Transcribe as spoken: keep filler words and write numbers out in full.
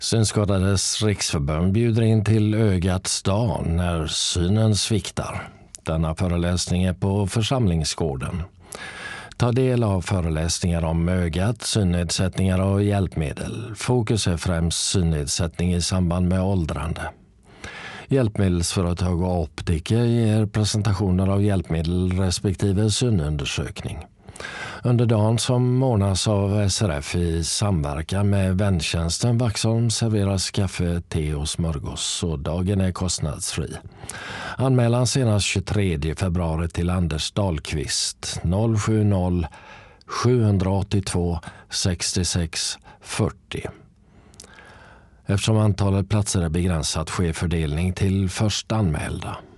Synskadades riksförbund bjuder in till Ögats dag när synen sviktar. Denna föreläsning är på Församlingsgården. Ta del av föreläsningar om ögat, synnedsättningar och hjälpmedel. Fokus är främst synnedsättning i samband med åldrande. Hjälpmedelsföretag och optiker ger presentationer av hjälpmedel respektive synundersökning. Under dagen som ordnas av S R F i samverkan med väntjänsten Vaxholm serveras kaffe, te och smörgås och dagen är kostnadsfri. Anmälan senast tjugotredje februari till Anders Dahlqvist noll sju noll sju åtta två sex sex fyrtio. Eftersom antalet platser är begränsat sker fördelning till först anmälda.